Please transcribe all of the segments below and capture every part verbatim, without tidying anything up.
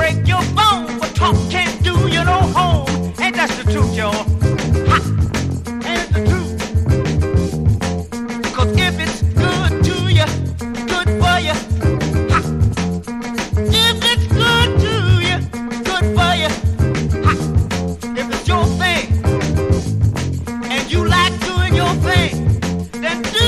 break your bone, but talk can't do you no harm. Ain't that the truth, y'all? Ha! Ain't it the truth? Cause if it's good to you, good for you. Ha! If it's good to you, good for you. Ha! If it's your thing, and you like doing your thing, then do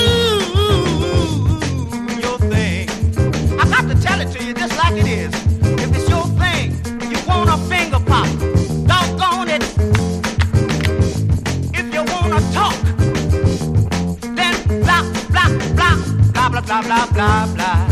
your thing. I got to tell it to you just like it is. If it's your thing, you want a finger pop, doggone it. If you want to talk, then blah, blah, blah, blah, blah, blah, blah, blah, blah.